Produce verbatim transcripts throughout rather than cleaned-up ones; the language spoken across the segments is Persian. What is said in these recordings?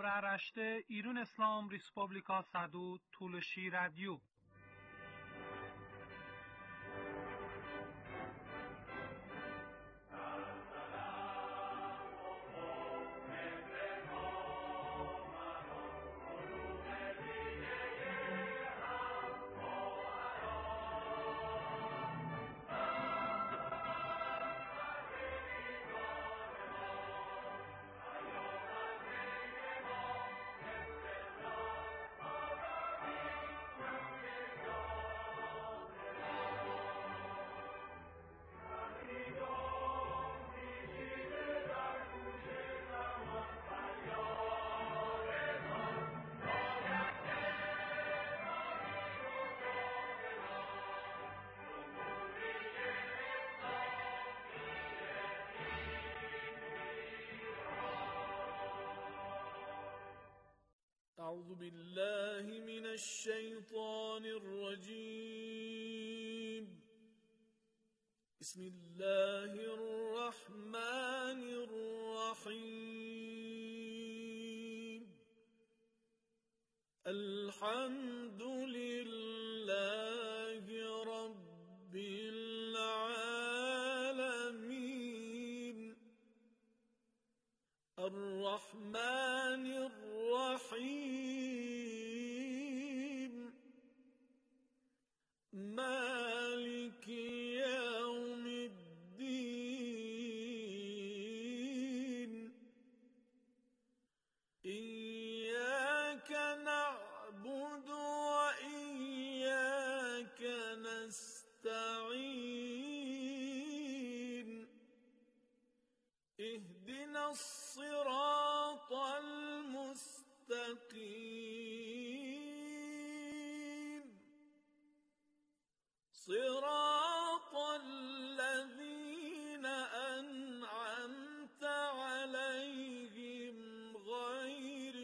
Avraaraşte İrun İslam Respublika Sadu Tuluşi Radyo. أعوذ بالله من الشيطان الرجيم. بسم الله الرحمن الرحيم. الحمد لله رب العالمين. الرحمن الرحيم. مالك يوم الدين. إياك نعبد وإياك نستعين. اهدنا الصراط المستقيم. صراط الذين أنعمت عليهم غير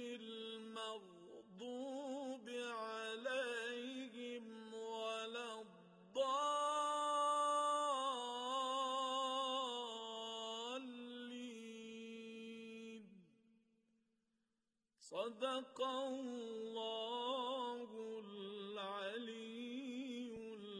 المغضوب عليهم ولا الضالين. صدق الله العلي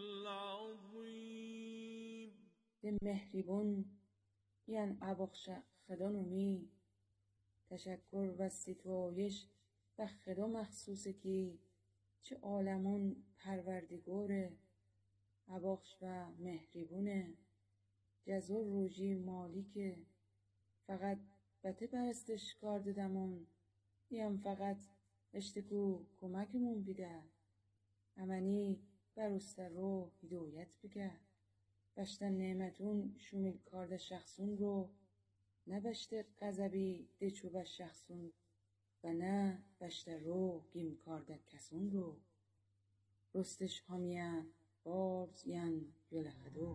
العظيم. به مهربون یان ابخش خدا نومی تشکر و ستایش به خدا مخصوصه که چه عالمون پروردگاره، ابخش و مهربونه، جزور روژی مالیکه، فقط بته برستش کار ددمون دیم فقط اشتکو کمکمون بیده امنی بروسته رو هدایت بگه بشتن نعمتون شمیل کارده شخصون رو نه بشته قذبی دچو به شخصون و نه بشته رو گیم کارده کسون رو رستش همیه بارز ین یل خدو.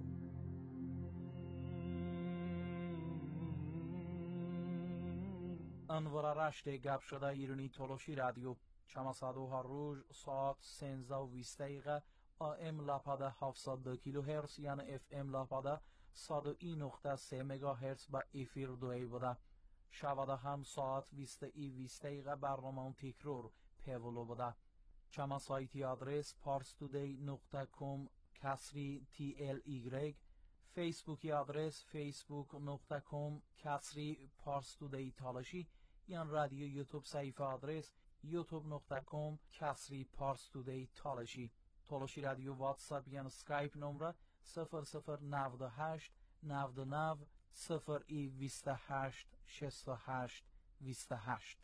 انوارارشت گپ شده ایرانی تولوشی رادیو چماسادو هر روز ساعت سنزده و بیست دقیقه آم لاپاده هفتصد و دو کیلو هرتز یعنی اف ام لاپاده صد و یک نقطه سه مگا هرتز با افیر دوی بوده. شباده هم ساعت بیست ای بیست دقیقه برنامه تکرار پیولو بوده. چما سایتی آدرس پارستودی نقطه کام کسری تی ال ایگرگ، فیسبوکی آدرس فیسبوک نقطه کام کسری پارستودی تالشی، یان رادیو یوتیوب صفحه آدرس یوتیوب نقطه کام کسری پارستودی تالشی. تالشی رادیو واتساپ یان سکایپ نمره صفر صفر نود و هشت نود و نه صفر ای بیست و هشت شصت و هشت بیست و هشت.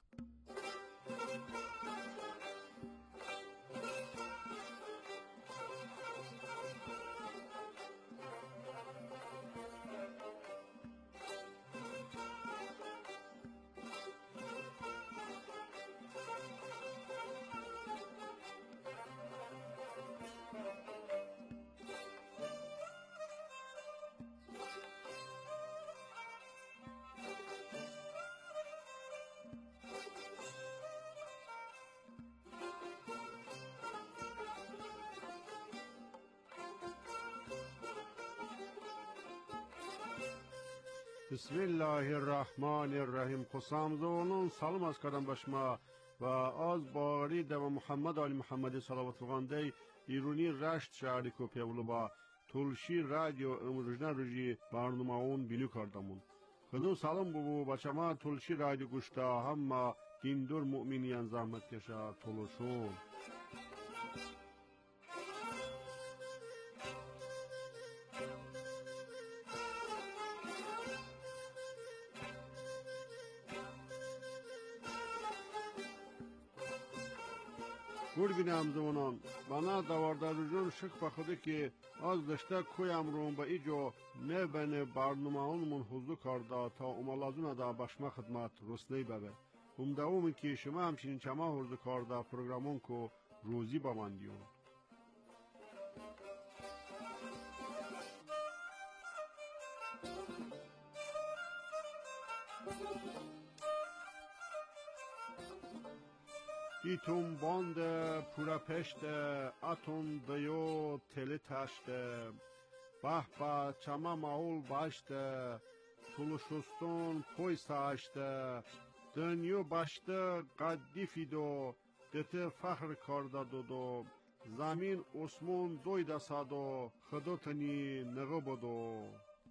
بسم الله الرحمن الرحیم. خسام زونون سلام از کردم بشما و از باری دو محمد آل محمد صلوات الله ایرونی رشت شهری کو پیولو با تلشی رادیو امروزنا روزی برنامه اون بینو کردمون. خدو سلام بو بچما تلشی رادیو گوشتا همه دیندور مؤمنیان زحمت کشا تلوشون. گرگینم زمانان بنا دواردار رجون شک بخوده که از دشته کویم روم با ایجو نبنه برنامه اونمون حضور کرده تا امالازون دا بشما خدمت رسلی ببه. هم دومی که شما همچنین چما حضور کرده پروگرامون که روزی با من دیون. ایتون باند پورا پشت اتون دیو تلی تشت به به چما معول باشت تلوشستون پوی ساشت دنیو باشت قدی فیدو دت فخر کرده دو زمین اسمون دوی دستادو خدوتنی نغو بدو.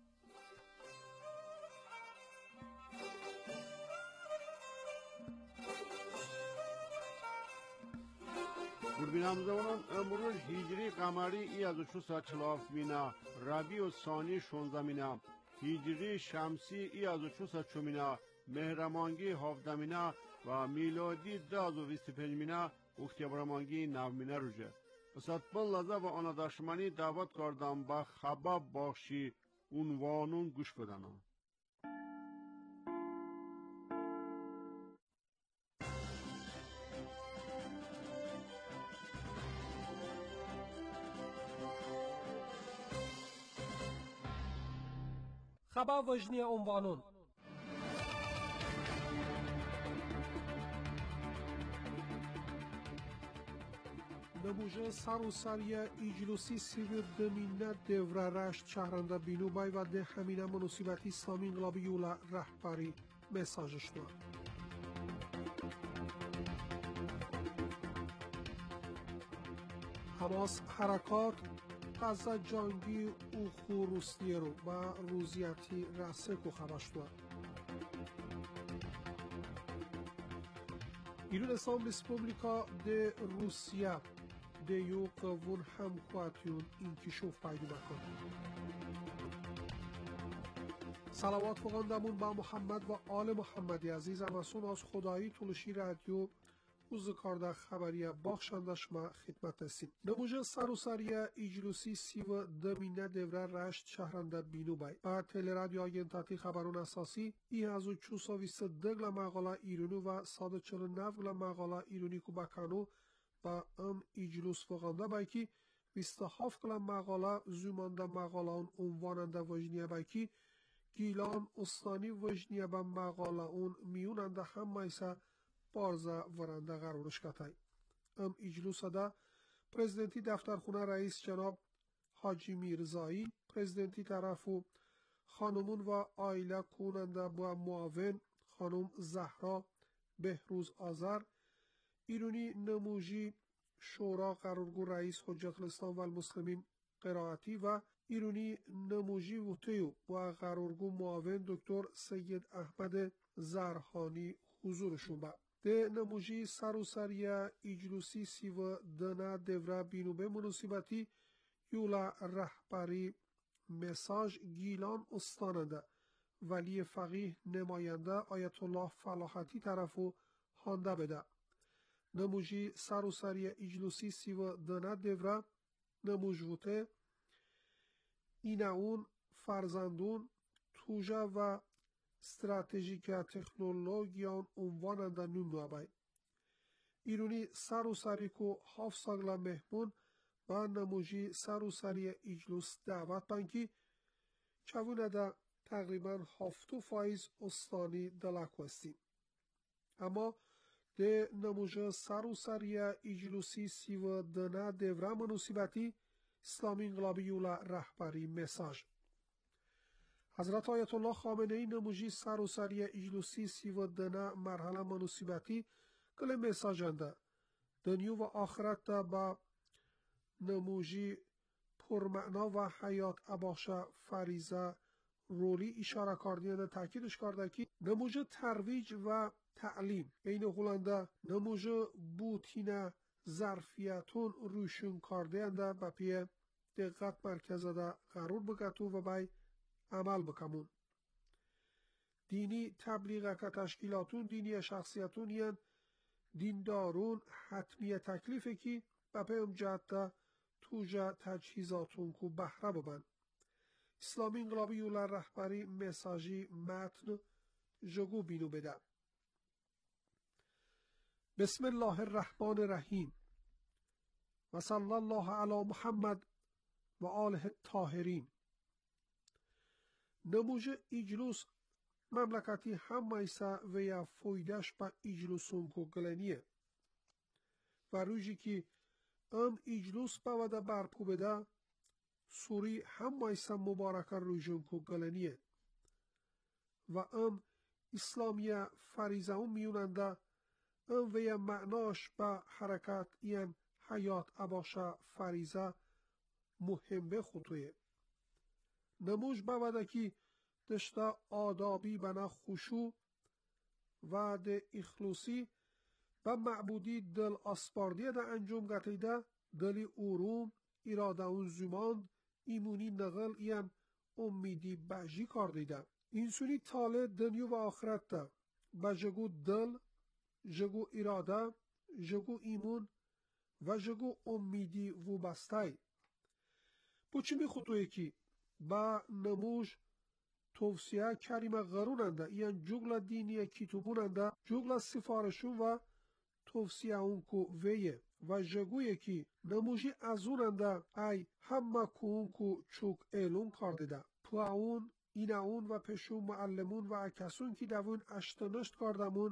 گربینم زمانان امروز هیجری قمری ای از چوسا چلاف مینا ربیع و ثانی شونزده مینا هیجری شمسی ای از چوسا چومینا مهرمانگی هفده مینا و میلادی ده از و بیست پنج مینا اکتبرمانگی نو مینا روزه. بسات بل لزه و آن داشمانی دعوت کردم با خباب باخشی عنوانون گوش بدنم. خبر وجنی عنوانون نموژه سر و سری ایجلوسی سیویر دمینه دوره رشت شهرنده بینو بای و ده همینه مناسبت اسلامی انقلابی یولا رهبری مساجش دار. حماس حرکات غزه جنگی او خوروستی رو با روزیتی رسه کو خبرش دار. ایران اسلام ریسپوبلیکا ده روسیه ده یو قوون همکواتیون انکشاف پیدا بکن. صلوات فقاندمون با محمد و آل محمد عزیز امسون از خدایی تلشی رادیو اوز کارده خبری باخشندش ما خدمت هستیم. نموژه سر و سری ایجلوسی سی و دمینه دوره رشت شهرنده بینو بای و تل رادیو آگنتاتی خبرون اساسی ای از و چوسا ویست دگل مقاله ایرونو و ساده چل نفگل مقاله ایرونی کو بکانو با ام ایجلوس فقانده بای که ویست هفت گل مقاله زومانده مقاله اون عنواننده وجنیه بای که گیلان استانی وجنیه با مقاله اون میوننده هم مایسه بارزا ورنده قرارش کتای. ام اجلوس دا پرزیدنتی دفترخونه رئیس جناب حاجی میرزایی، پرزیدنتی طرفو خانمون و آیله کننده با معاون خانم زهرا بهروز آذر، ایرونی نموجی شورا قرارگو رئیس حجت الاسلام و المسلمین قرائتی و ایرونی نموجی وطیو و قرارگو معاون دکتر سید احمد زرهانی حضورشون با. ده نموژی سر و سریه ایجلوسی سی و دنه دوره بینوبه مناسبتی یولا رهبری مساج گیلان استاننده ولی فقیه نماینده آیت الله فلاحتی طرفو هانده بده. نموژی سر و سریه ایجلوسی سی و دنه دوره نموژوته اینه اون فرزندون توجه و استراتژیک تکنولوژیان عنواننده نوم بای. ایرونی سر و سری کو هفت ساگلا مهمون و نموژی سر و سری ایجلوس دعوت بانکی چوونه دا تقریبا هفتو فایز استانی دلاکوستی. اما ده نموژه سر و سری ایجلوسی سی و دنه دوره مناسبتی اسلامی انقلابی یولا رهبری مساج. حضرت آیت الله خامنه ای نموجی سر و سری اجلوسی سی و دنه مرحله مناسبتی کل مساجنده دنیو و آخرت دا با نموجی پرمعنا و حیات اباخشه فریزه رولی اشاره کردیده تاکیدش کرده که نموجه ترویج و تعلیم این هولنده نموجه بوتینه ظرفیتون روشون کردیده با پی دقت مرکزه دا قرار بگتو و بای عمل بکمون. دینی تبلیغه که تشکیلاتون دینی شخصیتون ین دیندارون حتمی تکلیفه که با پیام جهت توجه تجهیزاتون کو بهره ببن. اسلامی انقلابی یولر رهبری مساجی متن جگو بینو بده. بسم الله الرحمن الرحیم و صلی الله علی محمد و آله الطاهرین. نموجه اجلوس مملکتی همایسه و یا فویدش با اجلوسون کو گلنیه و روژی که ام اجلوس باوده برپو بده سوری همایسه مبارک روژون کو گلنیه و ام اسلامیه فریزه اون میوننده ام و یا معناش با حرکت این حیات اباشه فریزه مهم به خطوه. نموج باوده که دشتا آدابی بنا خشوع و ده اخلوصی و معبودی دل اسپاردی ده انجام گتیده دلی اوروم اراده اون زمان ایمونی نغل این امیدی بجی کار دیده. این سونی تاله دنیو و آخرت ده با جگو دل، جگو اراده، جگو ایمون و جگو امیدی و بستای. بچی می خطوه که با نموج توصیه کریم غروننده این جگل دینی کتبوننده جگل سفارشون و توصیه اون کو ویه و جگویه که نموجی ازوننده ای همه کون کو چوک ایلون کردیده پو اون این اون و پشون معلمون و اکسون که دوون اشتنشت کردمون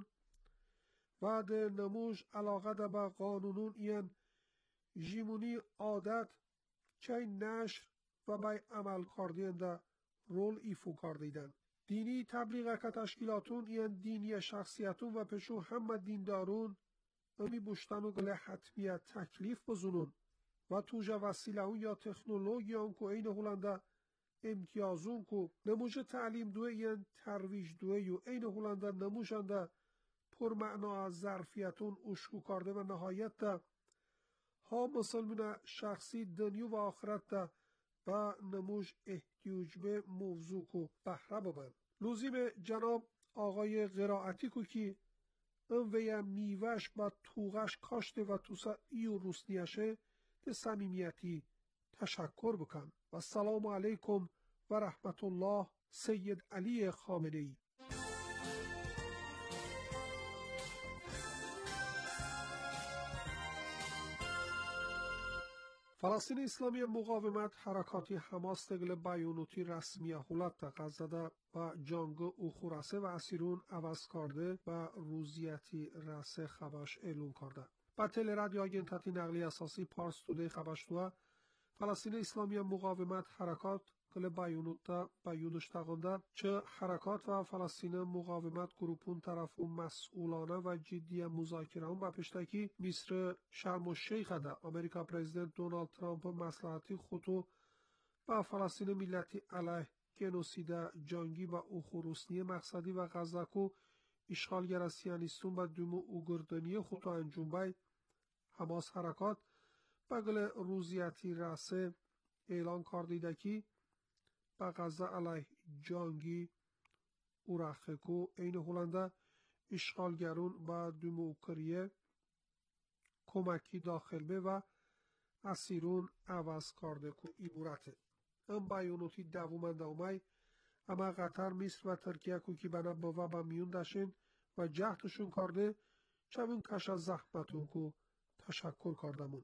و ده نموج علاقه ده با قانونون این جیمونی عادت چه نشر و بای عمل کردینده رول ایفو کردیدن. دینی تبلیغه که تشکیلاتون این دینی شخصیتون و پشو همه دیندارون امی بوشتن و گله حتمیت تکلیف بزنون و توجه وسیله اون یا تکنولوژی اون که این هولنده امتیازون که نموجه تعلیم دوه این ترویج دوه یو این هولنده نموجنده پرمعنا از ظرفیتون اشکو کرده و نهایت ده ها مسلمان شخصی دنیو و آخرت ده با نموج احتیاج به موضوع کو بهره ببن. لزوم جناب آقای قرائتی کو که ام ویا میوش با توغش کاشته و توسا ایو روسنیشه ده صمیمیتی تشکر بکن و السلام علیکم و رحمت الله. سید علی خامنه ای. فلسطین اسلامی مقاومت حرکاتی حماس تگل بیانوتی رسمی حولت غزه و جانگ او خورسه و اسیرون عوض کرده و روزیتی رسه خبش اعلون کرده. با تل رادیو آگنتاتی نقلی اساسی پارس توده خبش دو فلسطین اسلامی مقاومت حرکات کل بیانوت بیانوش تغنده چه حرکات و فلسطین مقاومت گروپون طرف و مسئولانه و جدی مذاکره هم با پشتکی مصر شرم الشیخ ده امریکا پرزیدنت دونالد ترامپ مصلحتی خودو با فلسطین ملتی علیه گنوسید جنگی و اوخوروسنی مقصدی و غزه کو اشغالگر سیانیستون و دومو اوگردنی خودو انجام بای حماس حرکات بگل روزیتی رسه اعلان کردیده که با غزه علیه جنگی او رخکو این هولنده اشغالگرون با دموکریه کمکی داخل به و اسیرون عوض کرده که ایبورته. ام بیانوتی دومنده اومای اما قطر مصر و ترکیه که که بنا با با میون داشتن و جهتشون کرده چون کش از زحمتون که تشکر کردمون.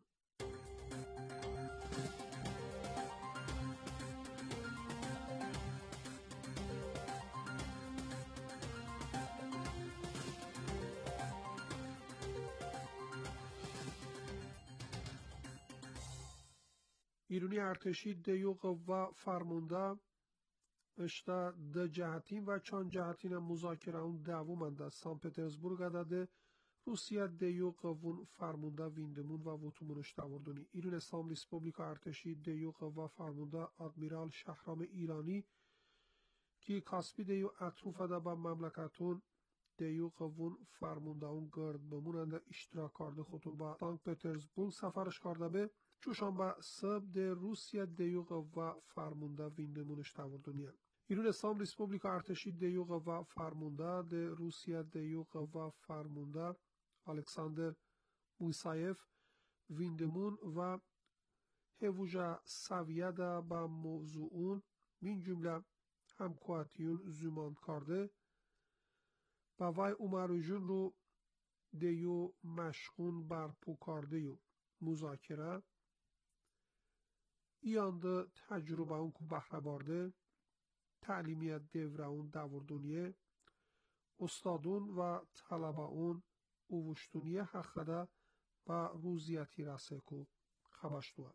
ایرانی ارتشی دیو قوا فرمونده اشتا ده جهتین و چند جهتین مذاکره اون دوومند از سان پترزبورگ ده روسیه دیو قوون فرمونده ویندمون و وطومونش دوردونی ایران اسلام ریسپوبلیکا ارتشی دیو قوا فرمونده آدمیرال شهرام ایرانی که کاسپی دیو اطروف ده با مملکتون دیو قوون فرمونده اون گرد بموننده اشتراک کرده خودتون با سان پترزبورگ سفرش کرده به چوشان با سب ده روسیه دیو قوا فرمونده ویندمونش دوردونی ایران اسلام ریسپوبلیکا ارتشی دیو قوا فرمونده ده روسیه دیو قوا فرمونده الکساندر مویسایف ویندمون و هووژا سویه با موضوع اون من جمله همکواتیون زمان کرده با وای اومروژون رو دیو مشغون برپو کرده یو مذاکره ایانده تجربه اون که بحره بارده تعلیمیت دوره اون دوردونیه استادون و طلبه اون اووشتونیه حقده و روزیتی رسه که خبشتوه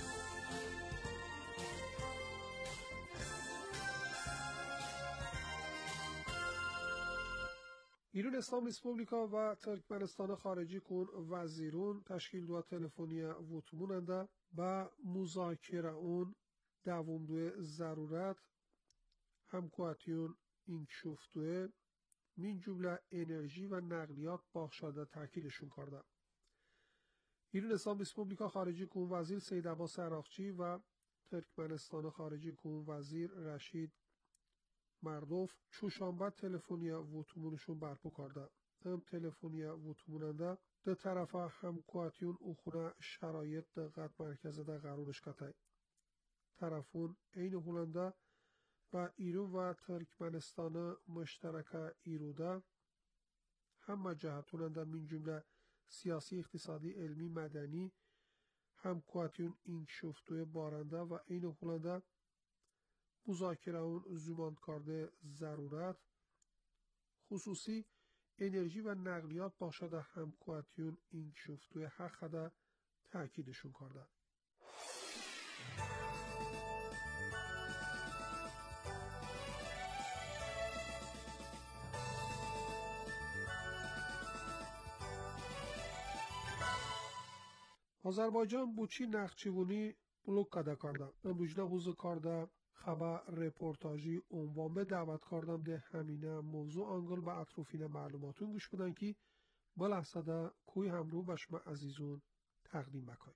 ایران اسلام ریسپوبلیکا و ترکمنستان خارجی کن وزیرون تشکیل دو تلفنی وطموننده با مذاکره اون دوم دوی ضرورت همکواتیون اینکشوفتوه من جمله انرژی و نقلیات باخشاده تاکیدشون کرده. ایران اسلام ریسپوبلیکا خارجی کن وزیر سید عباس عراقچی و ترکمنستان خارجی کن وزیر رشید مردوف چوشانبه تلفنی وطمونشون برپو کرده. هم تلفنی وطموننده ده طرف همکواتیون اخونه شرایط دقت مرکزه ده قرارش کتای. طرفون این هولنده و ایران و ترکمنستان مشترک ایروده همه جهتوننده من جمله سیاسی اقتصادی علمی مدنی همکواتیون اینکشوفتوی بارنده و این هولنده مذاکره اون زمان کرده ضرورت خصوصی انرژی و نقلیات باشده همکواتیون اینکشوفتوی حق ده تاکیدشون کرده. آذربایجان بوچی نقچیونی بلوک کده کرده. امروجنه حوض کرده خبر رپورتاجی عنوان به دعوت کردم ده همینه موضوع آنگل به اطروفین معلوماتون گوش بدن که بلحظه کوی همرو بشم عزیزون تقدیم بکای.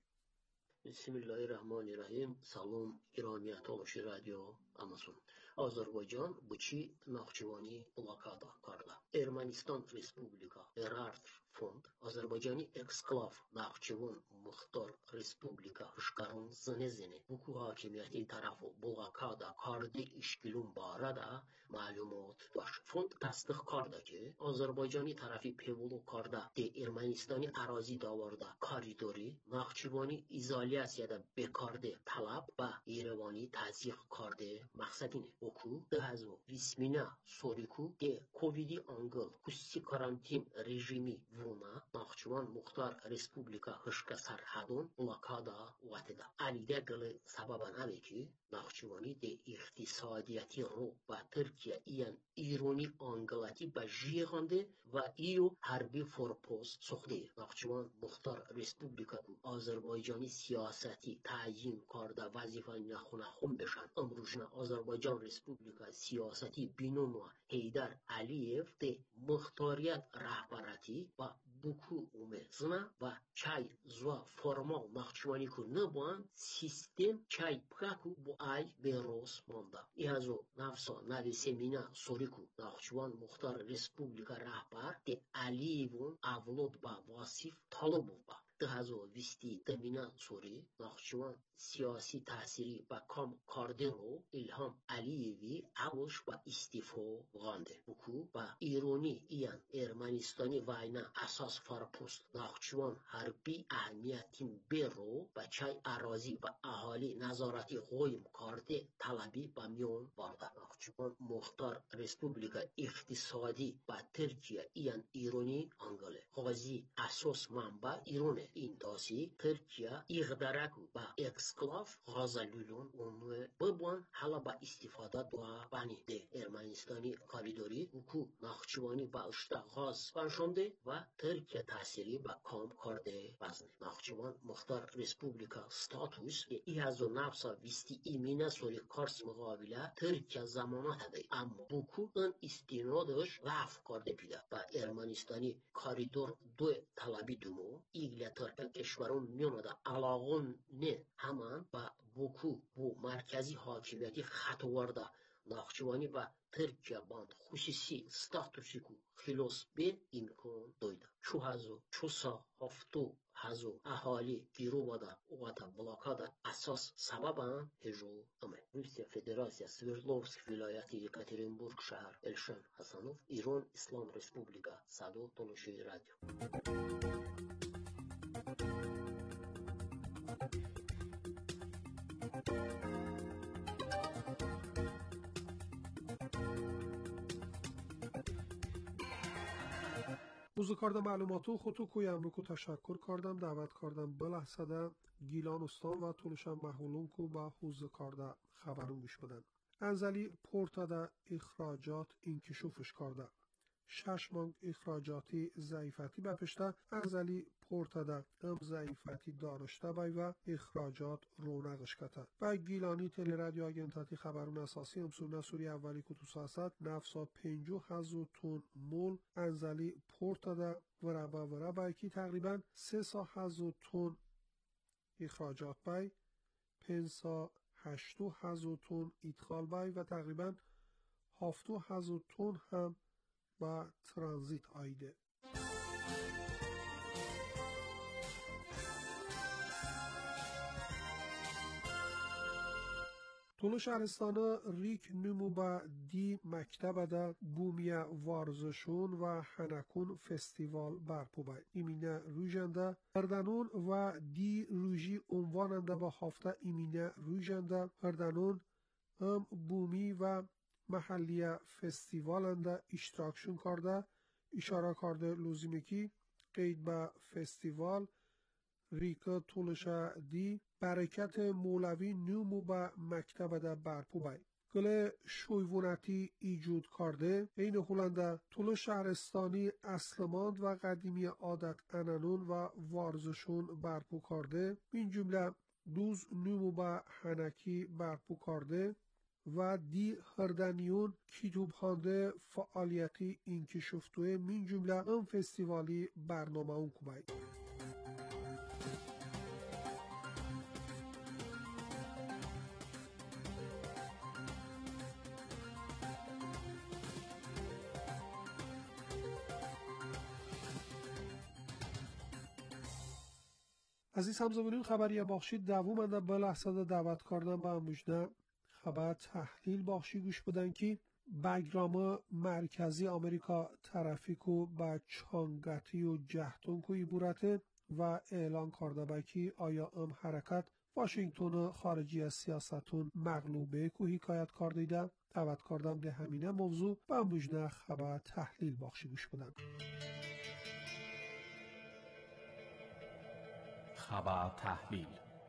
بسم الله الرحمن الرحیم. سلام ایرانی تولشی رادیو اماسون. آذربایجان بوچی ناخچیوانی بلاکادا کرده. ارمنستان ریسپوبلیکا ارارت فوند آذربایجانی اکسکلاف ناخچیون مختار ریسپوبلیکا هشکارون زنه زنه بوکو حاکمیتی طرفو بلاکادا کرده işgilun barada معلومات داشت. فوند تصدیق کرده که آذربایجانی طرفی پیولو کرده ده ارمنستانی اراضی داورده کاریدوری ناخچیوانی ایزالیاسیادا بکارده طلب و ایروانی تزیق کرده مقصد اینه. اوکو ده هزو ویسمینا سوریکو ده کوویدی آنگل کسی کارانتین رژیمی وونا ناخچوان مختار ریسپوبلیکا هشکا سرحدون بلاکادا واتدا. علیده گل سببان اوه که ناخچوانی ده اقتصادیتی رو و ترکیه ایان ایرونی آنگلاتی با جیغانده و ایو حربی فورپوز سخته. ناخچوان مختار ریسپوبلیکا آذربایجانی سیاستی تعیین کرده وظیفه نخونه خون بشن. امروزنا آذربایجان ریسپوبلیکا سیاستی بینون هیدر علیف ده مختاریت رهبراتی و بوکو اومزنا و چای زوا فرمال ناخچوانی که نبوان سیستم چای پکاکو بو آی بیروس مانده. ایازو نفسا نوی سمینا سوریکو ناخچوان مختار ریسپوبلیکا رهبر ده علیفون اولود با واسیف طالبو با. ده هزو ویستی دمینا سوری ناخچوان سیاسی تأثیری با کام کارده رو الهام علیوی عوش و استیفو غانده. بکو با ایرونی ایان ارمنستانی واینا اساس فارپوست ناخچوان حربی اهمیتین برو با چای اراضی و اهالی نظارتی غویم کارده طلبی با میون بارده. ناخچوان مختار ریسپوبلیکا اقتصادی با ترکیه ایان ایرونی انگله. غازی اساس منبع ایرونه این داسی ترکیه ایغدارکو با اکسکلاف غازلولون اونو ببون حالا با استفاده دوا بانی ده ارمنستانی کاریدوری وکو ناخچوانی با اشتا غاز بانشونده و ترکیه تحصیلی با کام کرده بزن ناخچوان مختار رسپوبلیکا ستاتوس ای از و نفسا ویستی ایمینه سوری کارس مقابله ترکیه زمانه هده اما بوکو ان استینادش رفت کرده پیده با ارمنستانی کاریدور دو طلبی دومو ایگلتر کشورون میونه دا علاقون نه همان با بوکو بو مرکزی حاکمیتی خط ورده ناخچوانی با ترکیه باند خصوصی ستاتوسی کو خلاص به امکان دویده چو هزو چو سا هفتو هزو اهالی گیرو بادا اوغاتا بلاکادا اساس سببا هجو امه روسیه فدراسیا سوردلوفسک ولایتی یکاترینبورگ شهر الشن حسنوف ایران اسلام رسپوبلیکا صدو تولوشی رادیو موزه کارده معلوماتو خودتو کویم رو تشکر کردم دعوت کردم بلحظده گیلان استان و طولشم محولون کو با حوزه کارده خبرون گوش بدن انزلی پورتاده اخراجات اینکشوفش کرده شش مانگ اخراجاتی ضعیفتی بپشته انزلی پورتاده ام ضعیفتی دارشته بای و اخراجات رونقش کته و گیلانی تلی رادیو آگنتاتی خبرون اساسی امسور نسوری اولی کتوس هستد نفسا پنجو هزو تون مول انزلی پورتاده ورابا ورابا که تقریبا سه سا هزو تون اخراجات بای پنسا هشتو هزو تون ادخال بای و تقریبا هفتو هزو تون هم با ترانزیت آیده طول شهرستان ریک نمو با دی مکتب دا بومیا وارزشون و هنکون فستیوال برپو بای ایمینه روژنده هردنون و دی روژی عنواننده با هفته ایمینه روژنده هردنون هم بومی و محلی فستیوالنده اشتراکشون کرده اشاره کرده لزومه کی قید به فستیوال ریکا طولش دی برکت مولوی نومو با مکتب ده برپو بای گل شویونتی ایجود کرده این هولنده طول شهرستانی اصلماند و قدیمی عادت انانون و وارزشون برپو کرده این جمله دوز نومو با هنکی برپو کرده و دی هردنیون کتوب خانده فعالیتی اینکشفتوه من جمله ام فستیوالی برنامه اون کبای عزیز همزمانین خبری باخشی دوومنده به لحظه دعوت کردن به مجده خبر تحلیل باخشی گوش بدن که بگرام مرکزی آمریکا ترافیکو با چانگتی و جهتون کوی بورته و اعلان کرده با که آیا ام حرکت واشنگتن خارجی از سیاستون مغلوبه کو حکایت کرده دعوت کردم به همینه موضوع به مجده خبر تحلیل باخشی گوش بدن خبر تحلیل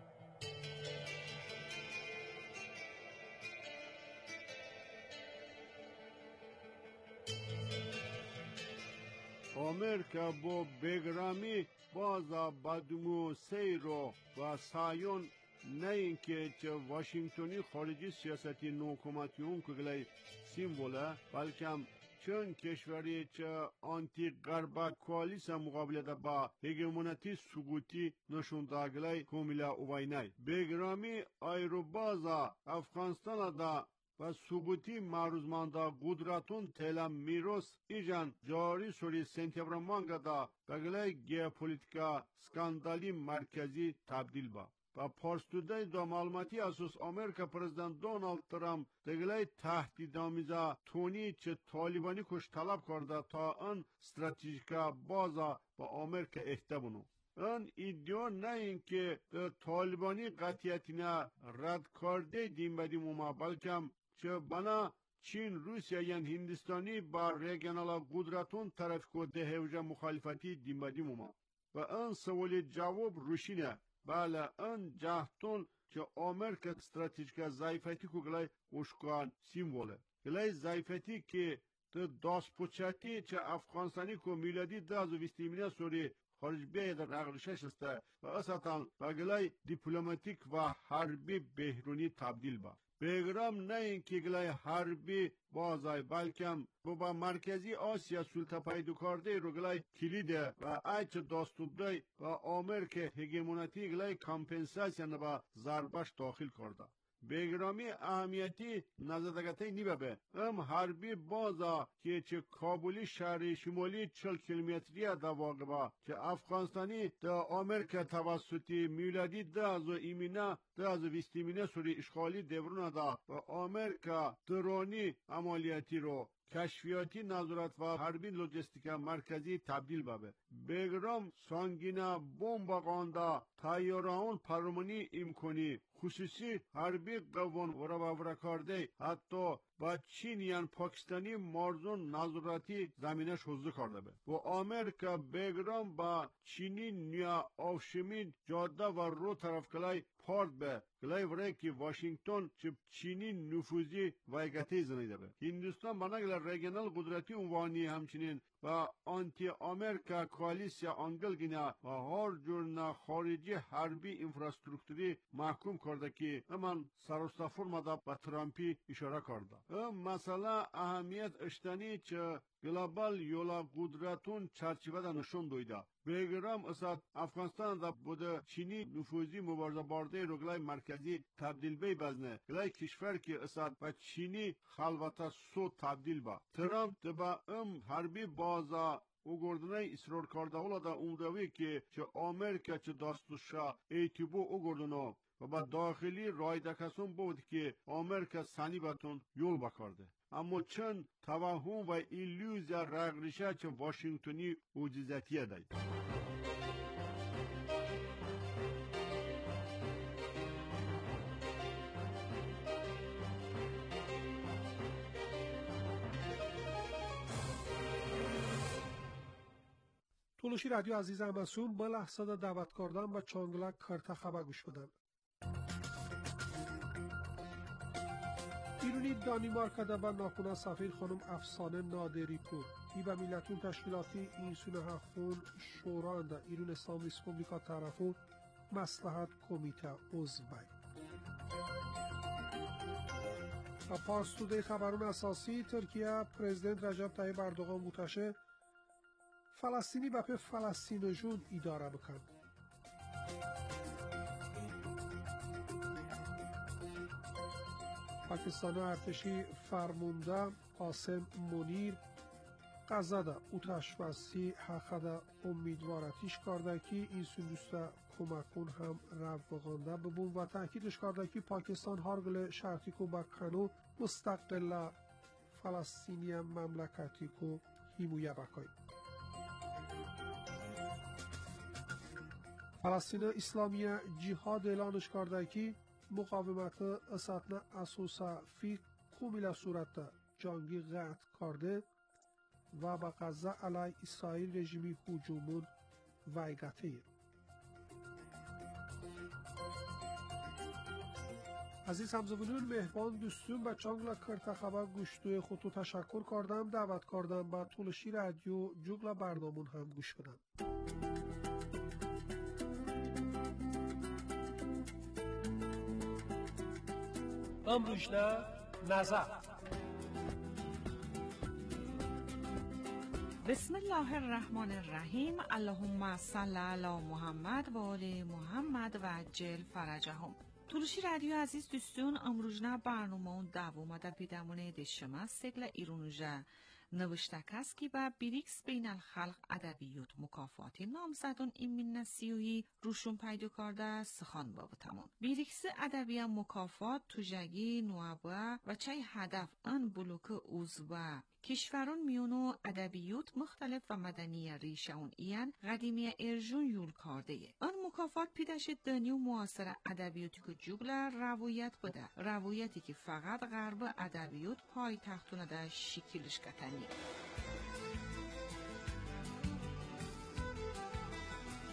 آمریکا با بگرامی بازا بدمو سیرو و سایون نه اینکه چه واشنگتنی خارجی سیاستی نوکومتی اون کگلی سیمبوله بلکه چون کشوری چه آنتی غرب کوالیس مقابله ده با هگمونیتی سقوطی نشون داگلی کومیلا اوینای بگرامی ایروبازا افغانستان دا و سقوطی معروضمانده قدرتون تلم میروس ایجان جاری سوری سنتیبر مانگا دا بگلی گیوپولیتیکا سکاندالی مرکزی تبدیل با و پارستوده دا معلوماتی اساس آمریکا پرزیدنت دونالد ترامپ دگلی تهدیدآمیزا تونی چه طالبانی کش طلب کرده تا ان استراتژیکا بازا با آمریکا احتبونو ان ایدیو نه اینکه طالبانی قطعیتینا رد کرده دیم بدیم اوما بلکه چه بنا چین روسیه یا هندستانی با ریگنال قدرتون طرف کو ده هوجه مخالفتی دیم بدیم اوما و ان سوالی جواب روشینه بله ان جهتون که آمریکا استراتژیک ضعیفتی که گلای اشکان سیمبوله گلای ضعیفتی که تو داست پوچتی چه افغانستانی که میلادی دازو ویستیمینه سوری خارج بیه در اغلشش است و اصلا بگلای دیپلماتیک و حربی بهرونی تبدیل با بگرام نه اینکه گلای حربی بازای بلکم با مرکزی آسیا سلطه پیدا کرده رو گلای کلیده و ایچ داستوبدای و آمریکا هگموناتی گلای کامپنساسیون با ضربش داخل کرده بگرامی اهمیتی نزدگتی نیبه ام حربی بازا که چه کابلی شهر شمالی چل کیلومتری دا واقع با که افغانستانی دا آمریکا توسطی میلادی دا از ایمینا دا از ویستیمینه سوری اشغالی دورون دا و آمریکا درونی عملیاتی رو کشفیاتی نظارت و حربی لوجستیک مرکزی تبدیل بابه بگرام سانگینا بمب قاندا تایران پرمانی امکانی خصوصی حربی قوان ورا ورا کرده حتی با چین یان پاکستانی مرزون نظارتی زمینه شوزده کرده به و آمریکا بگرام با چینی نیا آفشمین جاده و رو طرف کلای پارت به کلای وره که واشنگتن چه چینی نفوذی وایگتی زنیده به هندوستان بناگل ریگنال قدرتی عنوانی همچنین و آنتی آمریکا کوالیسیا انگلگینا و هر جور خارجی حربی انفراستراکتوری محکوم کرده که امان سراستا فرمادا با ترامپی اشاره کرده مثلا اهمیت اشتنی چه گلوبال یولا قدرتون چرچیوه دا نشون دویده بگرام اساد افغانستان دا بوده چینی نفوذی مبارزه بارده رو گلای مرکزی تبدیل بی بزنه گلای کشور که اساد با چینی خلوتا سو تبدیل با ترامپ دبا ام حربی بازا او گردنه اصرار کرده اولا دا اومدوی که چه آمریکا چه داستوشا ایتیبو او گردنه و با داخلی رایده کسون بود که آمریکا سنی باتون یول بکرده اما چند توهم و ایلیوزیا رغریشه چه واشنگتونی اوجیزتیه داید تولوشی رادیو عزیز همسون با لحظه دا دعوت کردن و چانگلک کرتا خبر گوش بدن ایرونی دانیمارک دا با ناخونا سفیر خانم افسانه نادری پور ای با میلتون تشکیلاتی این سونه هخون شوران دا ایرون اسلام ریسپوبلیکا طرفو مصلحت کمیته عضو بای و پارستوده خبرون اساسی ترکیه پرزیدنت رجب طیب اردوغان بوتشه فلسطینی با په فلسطین جون اداره بکن پاکستان ارتشی فرمانده قاسم منیر قزده اوتشبستی حقده امیدوارتیش کرده که این سندوسته کمکون هم روغانده ببون و تاکیدش کرده که پاکستان هرگل شرطی کو با کنو مستقل فلسطینی مملکتی کو حمایت بکن فلسطین اسلامی جهاد اعلانش کرده که مقاومت اساتنا اساسا فی کمیل صورت جنگی قطع کرده و با غزه علی اسرائیل رژیمی هجومون ویگته عزیز همزبانان مهربان دوستون و چانگلا کرتا خبر گوشتوی خودتو تشکر کردم دعوت کردم با تولشی رادیو جوگلا برنامون هم گوش بدن امروشنا نظر بسم الله الرحمن الرحیم اللهم صل علی محمد و آل محمد و عجل فرجهم تولوشی رادیو عزیز دوستون امروزنا برنامه دوم دا پیدامونه دشما سگل ایرونوژه نوشته کس که با بریکس بین الخلق ادبیات مکافاتی نامزدون این نسیوی روشون پیدا کرده سخن بابتمون. بریکس ادبیات مکافات توجگی نوابه و چای هدف ان بلوک اوزبه کشورون میونو ادبیات مختلف و مدنی ریشون این قدیمی ارجون یول کرده ای. آن مکافات پیداش دنی و معاصر ادبیاتی که جوگل روایت بوده. روایتی که فقط غرب ادبیات پای تختونه ده شکلش کتنی.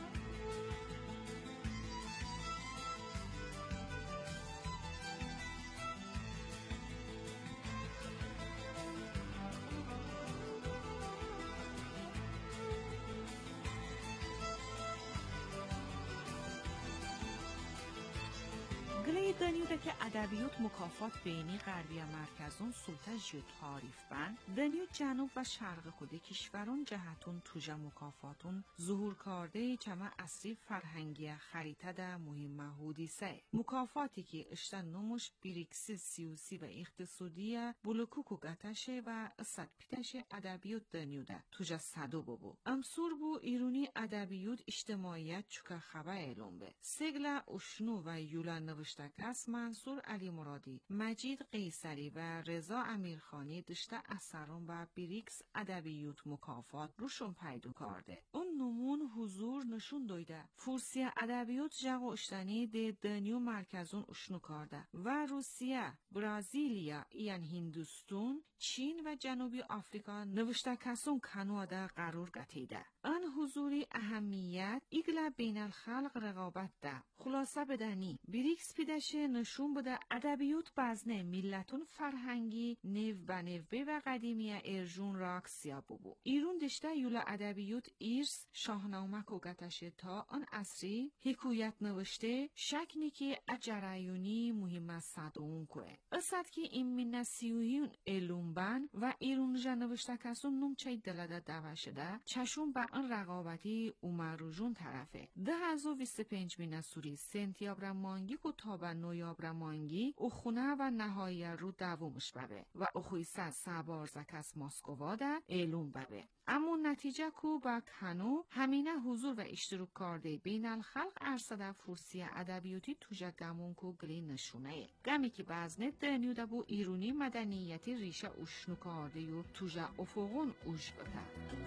گله دنیوده که ادبیات مکافات بینی غربی مرکزون سلطه جو تعریف بند دنیو جنوب و شرق خود کشورون جهتون توجه مکافاتون ظهور کرده چما اصری فرهنگی خریطه ده مهم حودیسه مکافاتی که اشتن نموش بریکسی سیوسی و اقتصادی بلوکوکو گتشه و صد پیتش ادبیات دنیوده توجه صدو ببو امسور بو ایرونی ادبیات اجتماعیت چکه خبه اعلام به سگل اشنو و یولا نوشتکس منصور علی مرادی مجید قیصری و رضا امیرخانی داشته اثران و بریکس ادبیات مکافات روشون پیدا کرده اون نمون حضور نشون دویده فورسی ادبیات جغ اشتنی ده دنیو مرکزون اشنو کرده و روسیه برازیلیا یعنی هندوستان چین و جنوبی آفریقا نوشتکسون کنواده قرار گتیده ان حضوری اهمیت ایگلا بین الخلق رقابت ده خلاصه بدنی بریکس پیدشه نشون بده ادبیات بزنه ملتون فرهنگی نیو بنیو و قدیمی ارجون راکسیا ببو ایرون دشته یولا ادبیات ایرس شاهنامه کو گتشه تا آن اصری حکویت نوشته شکنی که اجرایونی مهم صدون کوه اصد که این من سیوهیون علومبن و ایرون جنوشته کسون نوم چای دلده دوه شده چشون با آن رقابتی اومروجون طرفه ده هزو ویست پنج مینه سوری سنتیابر مانگی کو تا به نویابر مانگی او خونه و نهایی رو دومش ببه و او خویسه سبارزکس ماسکووا ده علوم ببه اما نتیجه کو با کنو همینه حضور و اشتراک کرده بین الخلق ارصده فورسی ادبیاتی توجه گمون کو گلی نشونه گمی که بزنه دنیوده بو ایرونی مدنیتی ریشه اشنو کرده و توجه افقون اوش بده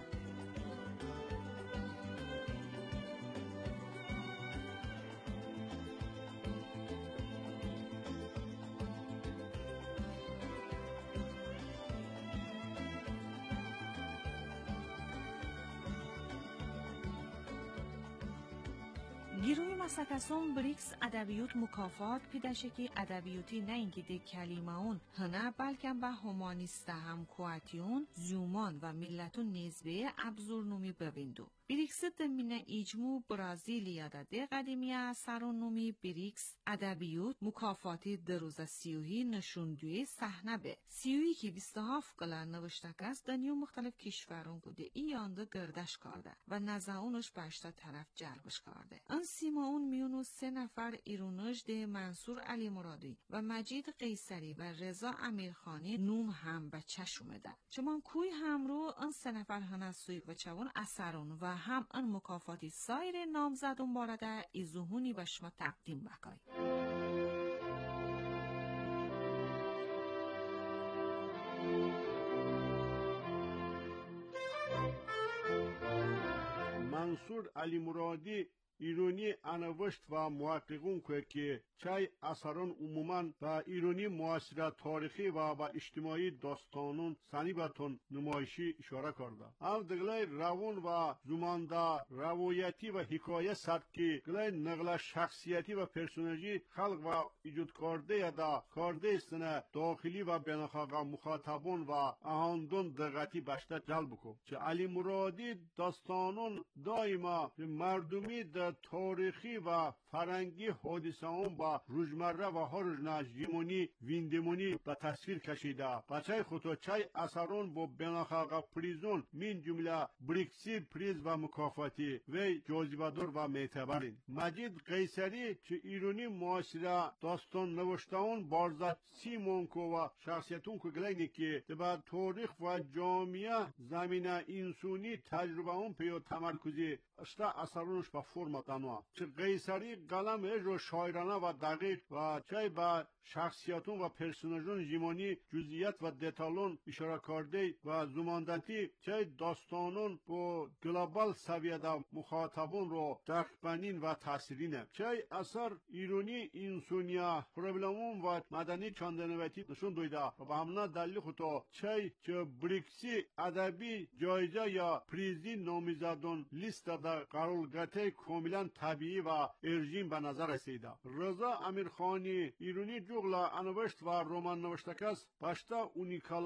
گیروی مسکسون بریکس ادبیات مکافات پیداشه که ادبیاتی نه اینکه ده کلمه اون هنه بلکه به همانیسته هم کواتیون زیومان و ملتون نزبه ابزور نومی ببیندو بریکس دمینه ایجمو برازیلیا ده قدیمی اثرون نومی بریکس ادبیات مکافاتی دروز سیوهی نشوندوی صحنه به سیوهی که بیست هفت گله نوشتک است دنیو مختلف کشورون بوده ای آنده گردش کرده و نزاونش باشته طرف جلبش کرده ان سیما اون میونو سه نفر ایرونش ده منصور علی مرادی و مجید قیصری و رضا امیرخانی نوم هم به چشم اومده چمان کوی همرو ان سه نفر هنسوی و چوان اثرون و هم ان مکافاتی سایر نامزدون بارده ایزوهونی به شما تقدیم بکای منصور علی مرادی ایرانی انوشت و محققون که چای اثران عموماً با ایرانی معاصر تاریخی و با اجتماعی داستانون سنیبتون نمایشی اشاره کرده. او دگلای روان و زمانده روایتی و حکایه سبکی گلای نقل شخصیتی و پرسوناجی خلق و ایجاد کرده یا دا کرده استنه داخلی و بینخاق مخاطبون و اهاندون دقتی بشته جلب کو. چه علی مرادی داستانون دائما مردمی در تاریخی و فرنگی حادثه هم با روزمره و هر نجیمونی ویندمونی به تصویر کشیده بچه خودو چای اثرون با بناخاق پریزون من جمله بریکسی پریز و مکافاتی و جاذبه‌دار و معتبرین مجید قیصری چه ایرانی معاصره داستان نوشتهون بارزد سیمون کو و شخصیتون کو گلینی که به تاریخ و جامعه زمینه انسانی تجربه هم پیو تمرکزی اشتا اثرونش با فرم دانوا چه قیصری قلم رو شاعرانه و دقیق و چه با شخصیتون و پرسوناژون جیمانی جزئیات و دتالون اشاره کرده و زماندتی چه داستانون با گلوبال سویه مخاطبون رو دقیق‌بینین و تاثیرینه چه اثر ایرانی انسانیا پروبلمون و مدنی چندنویتی نشون دویده و به همنا دلیل خودتا چه چه بریکسی ادبی جایزه یا پریزی نامزدون لیست در قرارگاه کاملا طبیعی و ارژین به نظر رسیده رضا امیرخانی ایرانی جغلا انوشت و رمان نوشتکس باشتا اونیکالا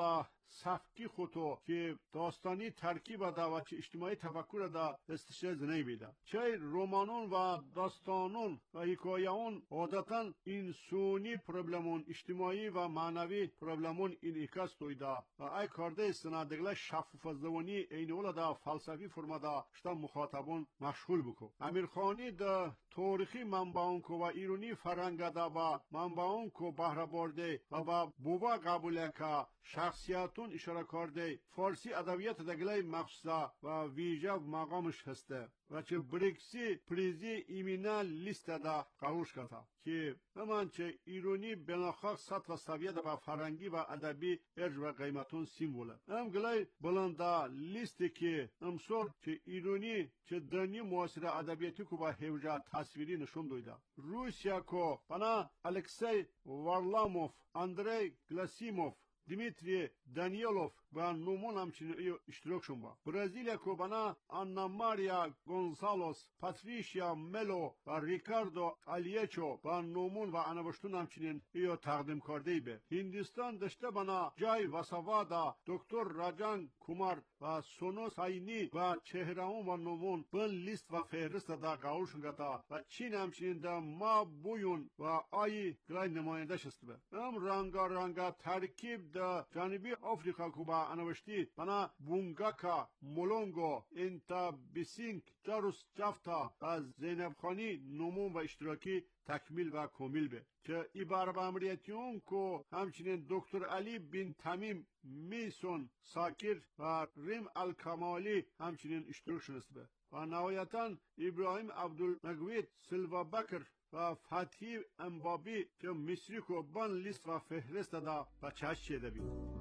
صفکی خودو که داستانی ترکیب دا و چه اجتماعی تفکر دا استشه زنی بیده. چه رومانون و داستانون و حکایون عادتا انسانی پروبلمون اجتماعی و معنوی پروبلمون این اکاس تویده و ای کارده سنادگله شفاف زبانی اینولا دا فلسفی فرما دا شتا مخاطبون مشغول بکو. امیرخانی دا تاریخی منبعون کو و ایرانی فرنگ دا با منبعون کو بهره برده و با بوبا قبوله که شخصیتون اشاره کرده فارسی ادبیات دگله مخصوصه و ویژه مقامش هسته و چه بریکسی پریزی ایمینا لیست دا قبولش کتا که همان چه ایرانی بناخاق سطح و سویه دا با فرنگی و ادبی ارج و قیمتون سیمبوله. هم گلای بلنده لیستی که امسور چه ایرانی چه دنی معاصر ادبیاتی که با هیوجه تصویری نشون دویده. روسیا که بنا الکسی وارلاموف، اندری گلاسیموف، دیمیتری دانیلوف و نومون همچنین اشتراکشون با. برزیلیا که بنا آنا ماریا گونسالوس، پاتریشیا ملو و ریکاردو آلیچو و نومون و انوشتون همچنین ایو تقدیم کرده به. هندوستان داشته بنا جای وسوادا، دکتر راجان کومار و سونو ساینی و چهرهون و نومون بن لیست و فهرست دا قاولشون گتا و چین همچنین دا ما بویون و آی گلای نماینده شسته به. هم رنگا رنگا ترکیب دا جانبی آفریقا که با انوشتی بنا بونگاکا، مولونگو، انتا بیسینک، جاروس جافتا و زینب خانی نمون و اشتراکی تکمیل و کامل به. که ایبار با امریتیون که همچنین دکتر علی بن تمیم میسون ساکر و ریم الکمالی همچنین اشتراک شنست به. و نهایتا ابراهیم عبدالمجید سلوا بکر و فتحی امبابی که مصری که بان لیست و فهرست دا و چشت شده بید.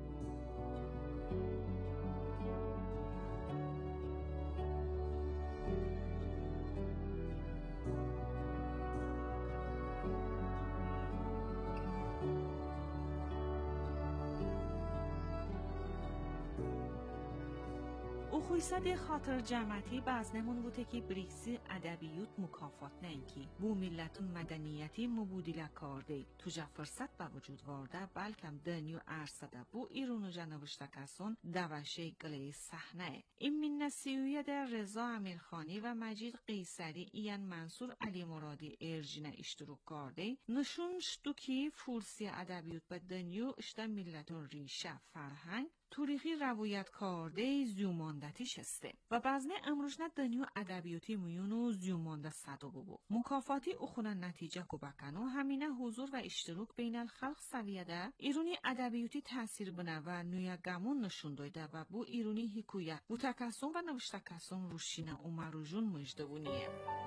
خویصد خاطر جمعیتی بازنمون بوده که بریکسی ادبیوت مکافات نینکی بو ملتون مدنیتی مبودیل کارده توجه فرصت با وجود وارده بلکم دنیو ارسده بو ایرونو جنوشته کسون دوشه گلی صحنه. این من نسیویه در رضا امیرخانی و مجید قیصری ایان منصور علی مرادی ارجینه اشتروک کرده نشون شدو که فورسی ادبیوت به دنیو اشته ملتون ریشه فرهنگ تاریخی روایت کرده زیوماندتی شسته و بعضی امروز نه دنیو ادبیاتی میونو زیومانده صدو ببو مکافاتی اخونا نتیجه کو بکنو همینه حضور و اشتراک بین الخلق سویده ایرونی ادبیاتی تاثیر بنه و نویا گمون نشون دایده و بو ایرونی حکایت بو تکسون و نوشتکسون روشینه اومروجون مجدبونیه.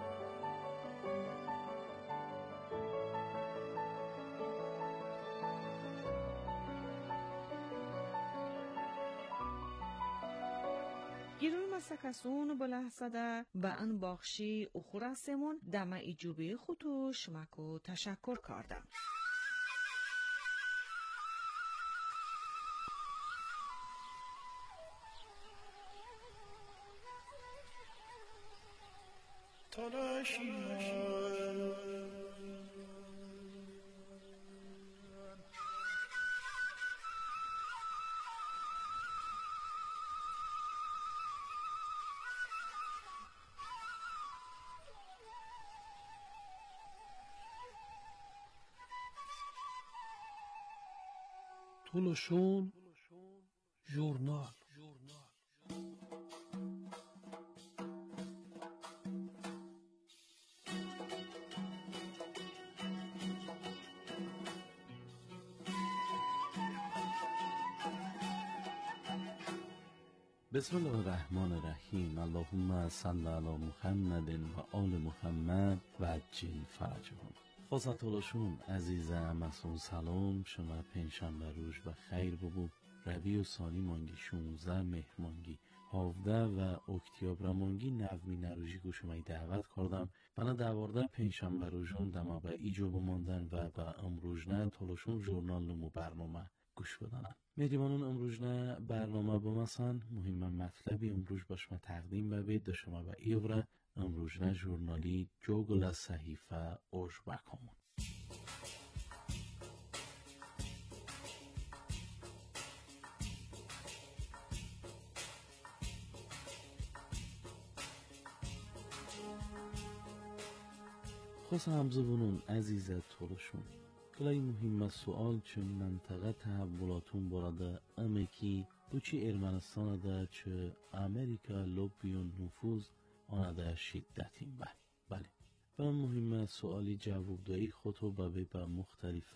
گیرون مسکسون بلحظده به ان باخشی اخورسمون دم ایجوبی خودو شمکو تشکر کردم. تولشون ژورنال بسم الله الرحمن الرحیم. اللهم صل علی محمد و آل محمد و عجل فرجهم. خواستولشون عزیز امسون سلام شما پنجشنبه روز و خیر ببو ربیع و ثانی مانگی شونزده مهمانگی هفده و اکتیبر مانگی نومی نروژی گو شما دعوت کردم بنا دوارده پنجشنبه روزون دما به ایجو بماندن و به امروزنه تولشون ژورنال نمو برنامه گوش بدانم. میریمانون امروزنه برنامه بمسن مهم مطلبی امروز با شما تقدیم ببید دا شما به ایوره امروزنه ژورنالی جوگل صحیفه اوش بکمون. خواست همزبونون عزیزت تولشون کلای مهم سوال چه منطقه تحولاتون براده امکی بچی ارمنستان ده چه امریکا لوبیون نفوذ آنه ده شدتیم بله بله و مهم سوالی جواب دایی خودو به به مختلف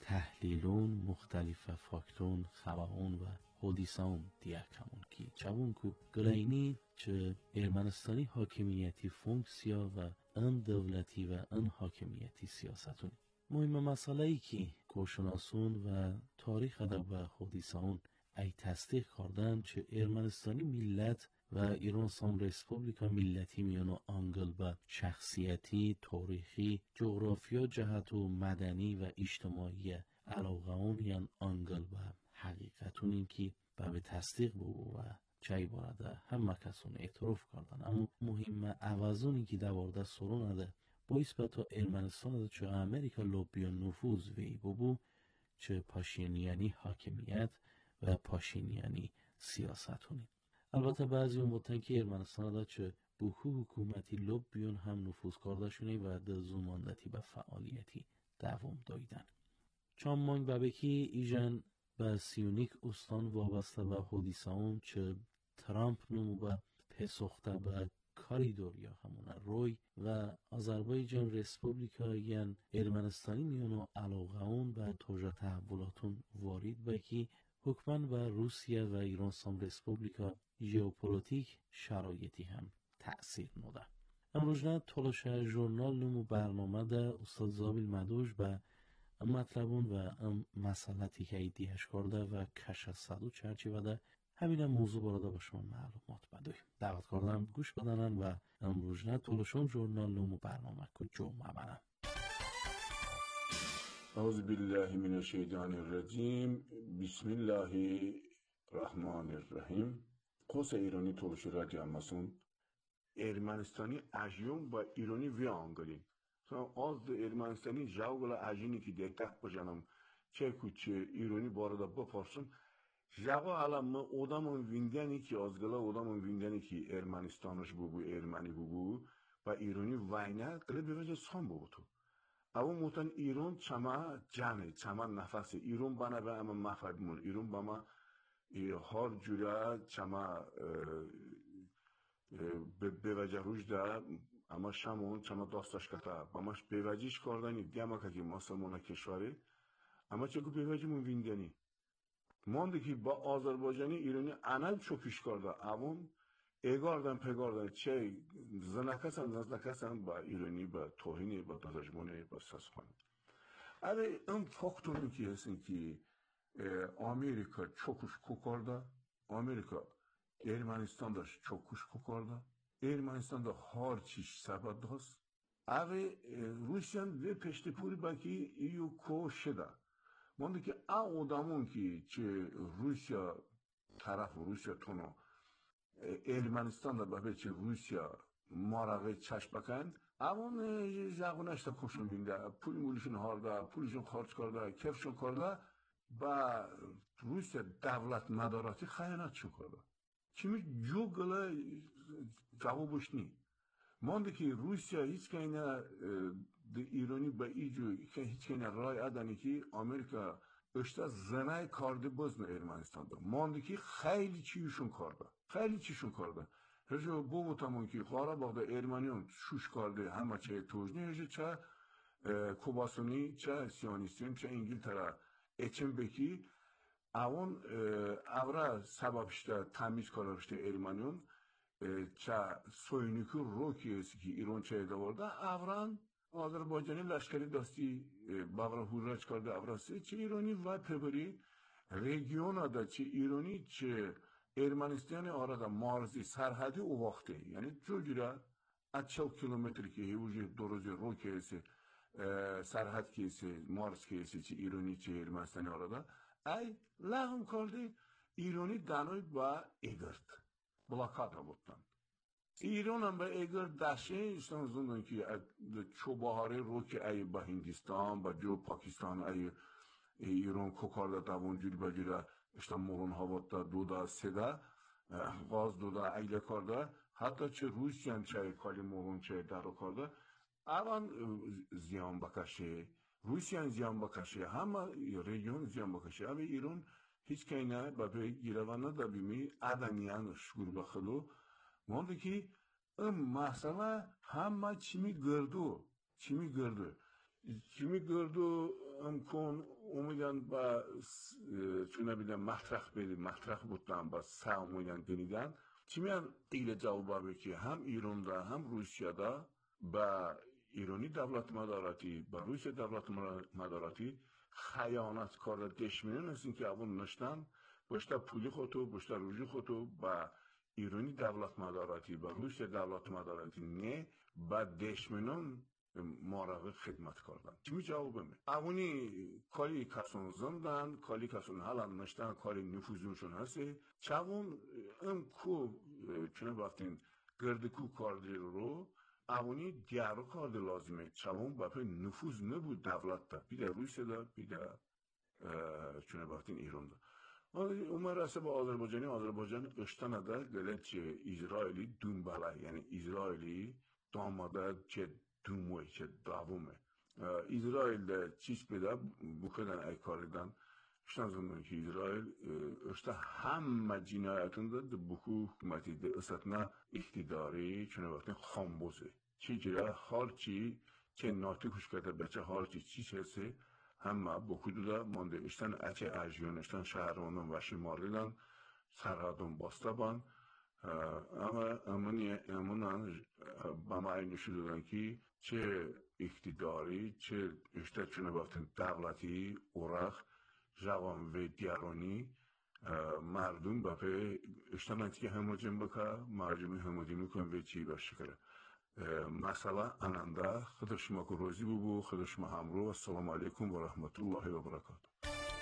تحلیلون مختلف فاکتون خواهون و حدیثون دیگه کمون کی چون کو گلاینی چه ارمنستانی حاکمیتی فونکسیا و ان دولتی و ان حاکمیتی سیاستون مهم مسئله ای که کارشناسون و تاریخ ادب و حدیثون ای تصدیق کردن چه ارمنستانی ملت و ایران سام ریسپوبلیکا ملتی میانو آنگل به شخصیتی، تاریخی، جغرافیا جهت و مدنی و اجتماعی علاقه اون یان آنگل به حقیقتون این که به تصدیق بو و چای بارده همه کسون اعتراف کردن اما مهم عوضونی که دوارده سرون ده باعث به تا ارمنستان ده چه امریکا لوبیان نفوذ وی بو چه پاشینیانی حاکمیت و پاشینیانی سیاستونی البته بعضی اون که ارمنستان ده چه بوهو حکومتی لوبیون هم نفوذ کرده شونه و ده زماندتی به فعالیتی دوام دایدن چون مانگ ببکی ایجن به سیونیک استان وابسته به حدیثان چه ترامپ نمو به پسخته به کاریدور یا همون روی و آذربایجان ریسپوبلیکا یان ارمنستانی میونو علاقه اون به توجه تحولاتون وارد بکی حکمن به روسیه و ایران سام ریسپوبلیکا ژئوپلیتیک شرایطی هم تأثیر نده امروزنا تلاشه ژورنال نمو برنامه ده استاد زابیل مدوش به مطلبون و مسئلتی که ایدیهش کرده و کش صدو چرچی بده همین موضوع براده با شما معلومات بدوی دعوت کردم گوش بدنن و امروزنا تلوشون ژورنال نمو برنامه که جمعه بنن اعوذ بالله من الشیطان الرجیم بسم الله الرحمن الرحیم قوس ایرانی تلوشی رادیو اماسون ارمنستانی اجیون با ایرانی وی آنگلی az da Ermenistan'ın javgala ajini ki dektak bacanım çekuçi ironi bu arada bu porsun jago alamı odamın vindeni ki azgala odamın vindeni ki Ermenistan'ış bu bu Ermeni bu bu ve ironi vayna kılı bir vece son bu tu ama muhtemelen İran çama canı çama nefesi İran bana be ama mafadmun İran bana har cüra çama به وجه روش در اما شمون چما داستاش کتا باماش به وجهش کردنی دیما که مسلمان کشوری اما چگو به وجه مون ویندنی مانده که با آذربایجانی ایرانی انال چوپیش کرده اون اگاردن پگاردن چه زنکسن نزنکسن با ایرانی با توهینی با دادجمونه با ساسخانی اما این فاکتوری که هستن که آمریکا چوکش کو کرده آمریکا Ermenistan'da çok kuş kokardı. Ermenistan'da harçiş sabah das. Abi Rusya'nın ve peştepuri baki iyi koşeda. Manda ki a odamın ki çe Rusya tarafı Rusya tonu Ermenistan'da babet çe Rusya marağı çaş bakan. Ama zagunaş da koşun binde. Pul mulişin harda, pulişin harç karda, kefşin karda. Ba Rusya devlet medarati xayanat çıkardı. Kimi jogla cevabış ni. Manda ki Rusya hiç kayna de İran'ı ba ijo hiç kayna ray adani ki Amerika işte zanay kardı bozma Ermenistan'da. Manda ki xeyli çiyuşun kardı. Xeyli çiyuşun kardı. Hejo bu mutamon ki Qarabağda Ermeniyon şuş kardı hama çe tojni hejo çe Kubasuni çe Siyonistiyon çe İngiltere eçim beki اون اورا سببشته تمیز کارشته ایرانیون چه سوینیکو روکی است که ایران چه داورده اوران آذربایجانی لشکری دستی باور هوراج کرده اوراستی چه ایرانی و پبری رژیون دا چه ایرانی چه ارمنستانی آرادا مارزی سرحدی او وقته یعنی جوجیرا چهل کیلومتری که هیوجی دروزی روکی است سرحد کی است مارز کی است چه ایرانی چه ارمنستانی آرادا ای لغم کرده ایرانی دانوی با ایگرد بلاکات بودن ایران هم با ایگرد داشته ایشان زندان که چوبهاری رو که ای با هندستان با جو پاکستان ای ایران کوکارده دوان جوری با جوری ایشان مورون ها بود دو دا سه دا غاز دو دا ایله کرده حتی چه روسیان چه کالی مورون چه درو کرده الان زیان بکشه، روسیان زیان بکشه، همه ریون زیان بکشه. اما ایران هیچ که نه با به گیروانه دا بیمی ادنیان شکور بخلو مانده که این مسئله همه چی می گردو چی می گردو چی می گردو امکان امیدن با چونه بیدن مطرح بیدن مطرح بودن با سه امیدن گنیدن چی میان ایل جوابه بکی هم ایران دا هم روسیه دا با ایرانی دولت مدارتی با روسیه دولت مدارتی خیانت کار دشمنان هستین که اون نشتن باشتا پولی خودتو باشتا روژی خودتو با ایرانی دولت مدارتی با روسیه دولت مدارتی نه با دشمنان مراقب خدمت کردن. چی جواب می؟ اونی کاری کسان زندن، کاری کسان حالا نشتن، کاری نفوذشون هستی. چون ام کو چون وقتی گردکو کاری رو اونی دیارو کار لازمه. چون باید نفوذ نبود دولت تا بیده روسیه دا بیده چون وقتی ایران دا. اون راسته با آذربایجانی آذربایجان اشتن دا گلت چه اسرائیلی دون بالا یعنی اسرائیلی داماده چه دومه چه داومه. اسرائیل چیز بده بکنن ای کاریدن. اشتن زمان که اسرائیل اشتا همه جنایتون دا بکو حکومتی دا استنا اقتداری چون وقتی خامبوزه. چی جرا هر چی که ناتی کش کرده بچه هر چی چیز هسته همه بکو دا مانده اشتن اچه اجیون اشتن شهرانون و شمالیدن سرحدون باسته بان. اما امنی امنان با معنی شدن که چه اقتداری چه اشتر چونه وقتی دولتی اوراق جوان و دیارانی مردم با به اشتر که هموجن بکا مردمی هموجن میکن و چی باشه کرد. مثلا اننده خدا شما که روزی ببو خدا شما همرو. السلام علیکم و رحمت الله و برکاته.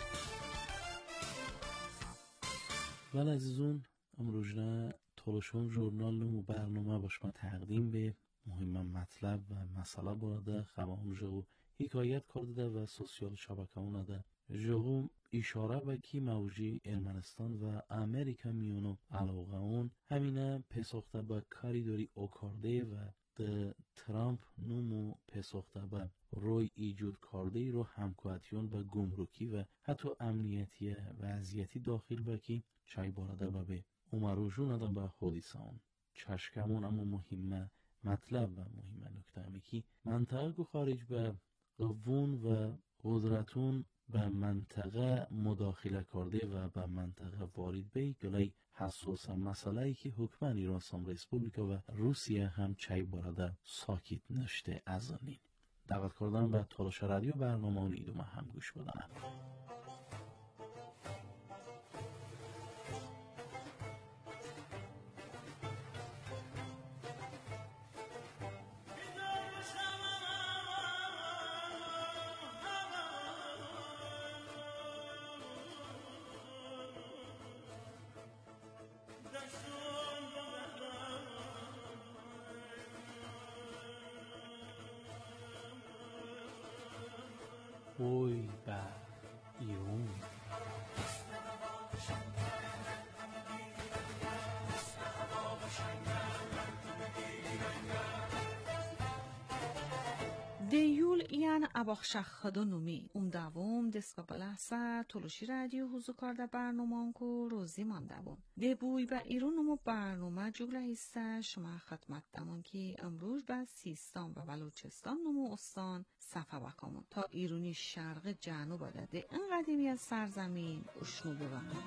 ولی عزیزون امروزنا تلاشون ژورنال نمو برنامه باش ما تقدیم به مهم مطلب و مسئله براده خواهم جو حکایت کرده و سوسیال شبکه اونه جو اشاره به کی موجی ارمنستان و امریکا میونو علاقه اون همینه پساخته به کاری داری اوکارده و ده ترامپ نمو پساخته به روی ایجود کرده رو همکاتیون به گمرکی و حتی امنیتی وضعیتی داخل بکی چای براده به به اومرو جون ده به خودیسان چشکمون اما مهمه مطلب و مهمه نکته همی که منطقه گو خارج به قوون و قدرتون به منطقه مداخله کرده و به منطقه وارد بی گلی حساس مسئله ای که حکمان ایران اسلامی ریسپوبلیکا و روسیه هم چای براده ساکت نشته از آنین دعوت کردن به تلاش رادیو برنامه اون ایدومه هم گوش بدنم. Oi, ba, iron. دیول یان اباخشخ خدونومی ام دوام دست بلحسه تلوشی رادیو حضور کرده برنامه کو روزی من دوام دبوی با ایرونمو برنامه جوله هسته شما خدمت دمون که امروز با سیستان و بلوچستان نمو استان صفحه بکامون تا ایرونی شرق جنوب داده این قدیمی از سرزمین اشنو ببنم.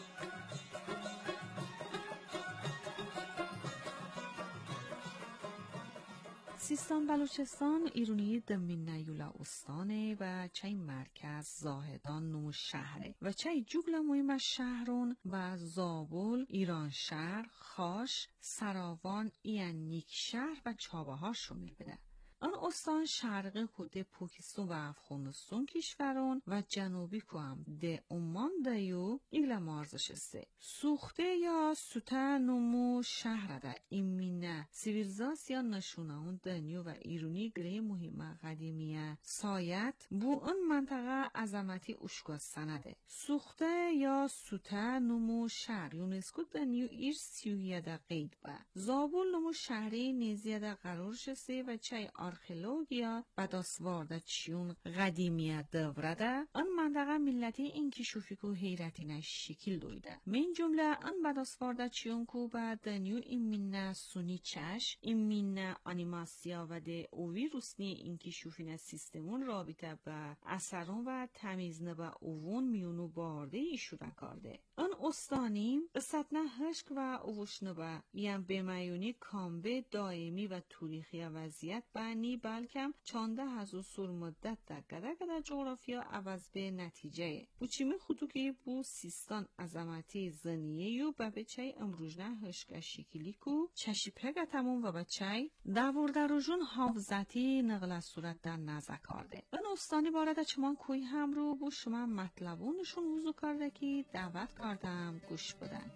سیستان بلوچستان ایرونی دمین نیولا استانه و چای مرکز زاهدان نمو شهره و چای جوگل مهم شهرون و زابل، ایران شهر، خاش، سراوان، اینیک شهر و چابه ها شمیل بده. آن استان شرقی خود پاکستان و افغانستان کشوران و جنوبی که هم ده عمان دیو ایگل مارزش است. سوخته یا سوته نمو شهر ده ایمینه سیویلزاس یا نشونه دنیو و ایرونی گره مهمه قدیمیه سایت بو اون منطقه عظمتی اشکا سنده. سوخته یا سوته نمو شهر یونسکو دنیو ایرس سیویه ده قید با. زابل نمو شهری نیزیه ده قرار شسته و چای arkeologiya badasvarda çiyun qadimiyet devrede an mandaqa milleti inkişafi ku heyretine şekil duydu. Min cümle an badasvarda çiyun ku ba dönüyor imminne suni çeş, imminne animasya و ده او ویروسنی انکشوفین سیستمون رابطه با اثرون و تمیزنه با اوون میونو بارده ایشوره کرده. ان استانیم قصتنه هشک و اووشنه با یم بمیونی کامبه دائمی و توریخی وضعیت بانی بلکم چانده هزو سور مدت در گده گده جغرافیا عوض به نتیجه. بو چیمی خودو که بو سیستان عظمتی زنیه یو با بچه امروجنه هشک شکلی کو چشی پگتمون و بچه دور در روژون حافظتی نقل صورت در نظر کرده. این استانی بارد چمان کوی هم رو بو شما مطلبونشون وضو کرده که دعوت کردم گوش بدن.